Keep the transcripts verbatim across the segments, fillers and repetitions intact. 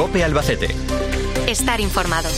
COPE Albacete. Estar informado.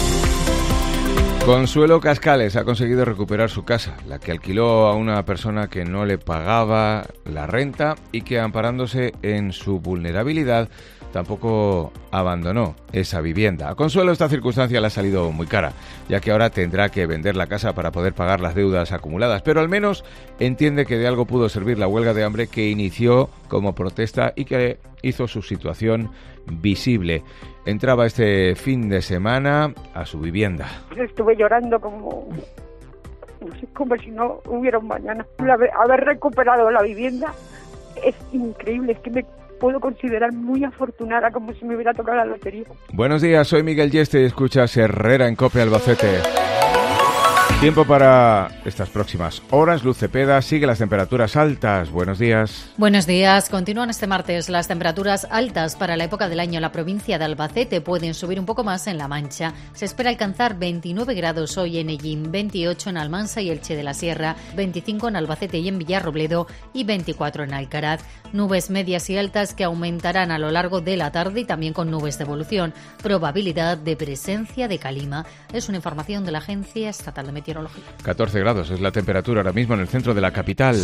Consuelo Cascales ha conseguido recuperar su casa, la que alquiló a una persona que no le pagaba la renta y que, amparándose en su vulnerabilidad, tampoco abandonó esa vivienda. A Consuelo esta circunstancia le ha salido muy cara, ya que ahora tendrá que vender la casa para poder pagar las deudas acumuladas, pero al menos entiende que de algo pudo servir la huelga de hambre que inició como protesta y que hizo su situación visible. Entraba este fin de semana a su vivienda. Estuve llorando como, no sé, como si no hubiera un mañana. Haber, haber recuperado la vivienda es increíble, es que me puedo considerar muy afortunada, como si me hubiera tocado la lotería. Buenos días, soy Miguel Yeste y escuchas Herrera en COPE Albacete. Tiempo para estas próximas horas. Luz Cepeda, sigue las temperaturas altas. Buenos días. Buenos días. Continúan este martes las temperaturas altas para la época del año. La provincia de Albacete pueden subir un poco más en La Mancha. Se espera alcanzar veintinueve grados hoy en Ellín, veintiocho en Almansa y Elche de la Sierra, veinticinco en Albacete y en Villarrobledo y veinticuatro en Alcaraz. Nubes medias y altas que aumentarán a lo largo de la tarde y también con nubes de evolución. Probabilidad de presencia de calima. Es una información de la Agencia Estatal de Meteorología. catorce grados es la temperatura ahora mismo en el centro de la capital.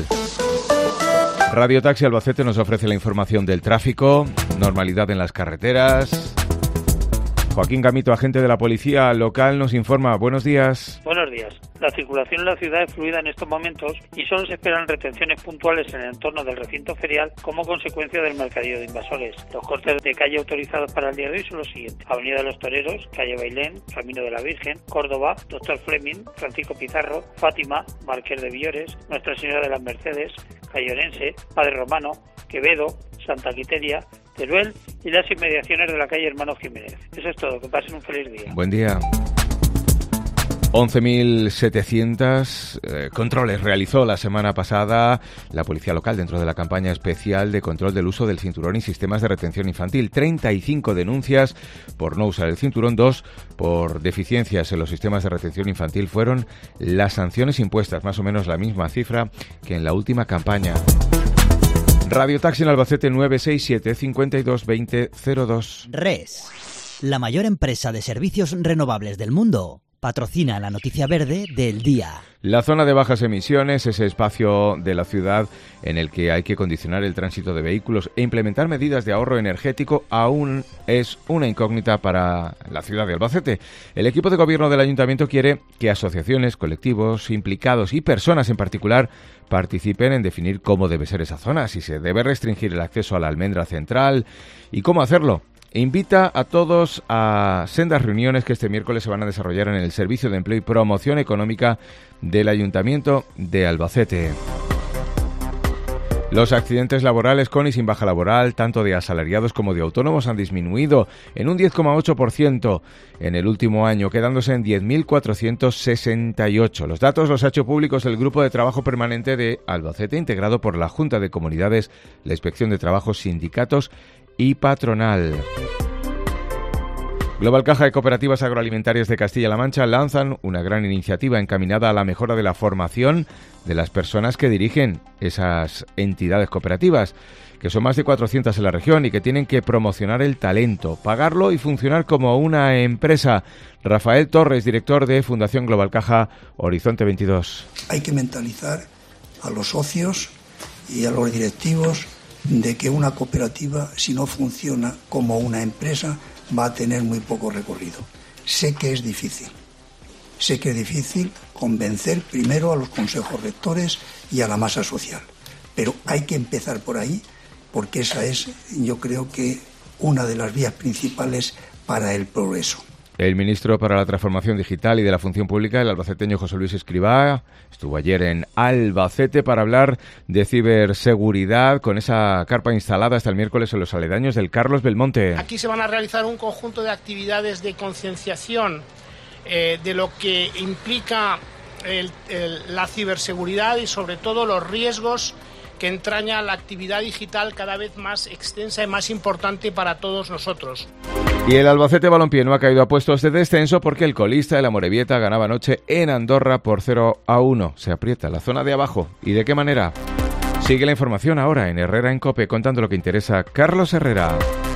Radio Taxi Albacete nos ofrece la información del tráfico, normalidad en las carreteras. Joaquín Gamito, agente de la policía local, nos informa. Buenos días. Buenos días. La circulación en la ciudad es fluida en estos momentos y solo se esperan retenciones puntuales en el entorno del recinto ferial como consecuencia del mercadillo de invasores. Los cortes de calle autorizados para el día de hoy son los siguientes: Avenida de los Toreros, Calle Bailén, Camino de la Virgen, Córdoba, Doctor Fleming, Francisco Pizarro, Fátima, Marqués de Villores, Nuestra Señora de las Mercedes, Calle Orense, Padre Romano, Quevedo, Santa Quiteria, Teruel y las inmediaciones de la calle Hermano Jiménez. Eso es todo, que pasen un feliz día. Buen día. once mil setecientos eh, controles realizó la semana pasada la policía local dentro de la campaña especial de control del uso del cinturón y sistemas de retención infantil. treinta y cinco denuncias por no usar el cinturón, dos por deficiencias en los sistemas de retención infantil. Fueron las sanciones impuestas, más o menos la misma cifra que en la última campaña. Radio Taxi en Albacete nueve seis siete, cinco dos dos cero cero dos. R E S, la mayor empresa de servicios renovables del mundo, patrocina la noticia verde del día. La zona de bajas emisiones, ese espacio de la ciudad en el que hay que condicionar el tránsito de vehículos e implementar medidas de ahorro energético, aún es una incógnita para la ciudad de Albacete. El equipo de gobierno del ayuntamiento quiere que asociaciones, colectivos implicados y personas en particular participen en definir cómo debe ser esa zona, si se debe restringir el acceso a la almendra central y cómo hacerlo. Invita a todos a sendas reuniones que este miércoles se van a desarrollar en el Servicio de Empleo y Promoción Económica del Ayuntamiento de Albacete. Los accidentes laborales con y sin baja laboral, tanto de asalariados como de autónomos, han disminuido en un diez coma ocho por ciento en el último año, quedándose en diez mil cuatrocientos sesenta y ocho. Los datos los ha hecho públicos el Grupo de Trabajo Permanente de Albacete, integrado por la Junta de Comunidades, la Inspección de Trabajo, sindicatos y patronal. Global Caja de Cooperativas Agroalimentarias de Castilla-La Mancha lanzan una gran iniciativa encaminada a la mejora de la formación de las personas que dirigen esas entidades cooperativas, que son más de cuatrocientas en la región y que tienen que promocionar el talento, pagarlo y funcionar como una empresa. Rafael Torres, director de Fundación Global Caja Horizonte veintidós. Hay que mentalizar a los socios y a los directivos de que una cooperativa, si no funciona como una empresa, va a tener muy poco recorrido. Sé que es difícil. Sé que es difícil convencer primero a los consejos rectores y a la masa social. Pero hay que empezar por ahí, porque esa es, yo creo que, una de las vías principales para el progreso. El ministro para la Transformación Digital y de la Función Pública, el albaceteño José Luis Escrivá, estuvo ayer en Albacete para hablar de ciberseguridad con esa carpa instalada hasta el miércoles en los aledaños del Carlos Belmonte. Aquí se van a realizar un conjunto de actividades de concienciación eh, de lo que implica el, el, la ciberseguridad y sobre todo los riesgos que entraña la actividad digital cada vez más extensa y más importante para todos nosotros. Y el Albacete Balompié no ha caído a puestos de descenso porque el colista de la Morevieta ganaba anoche en Andorra por cero a uno. Se aprieta la zona de abajo. ¿Y de qué manera? Sigue la información ahora en Herrera en COPE, contando lo que interesa Carlos Herrera.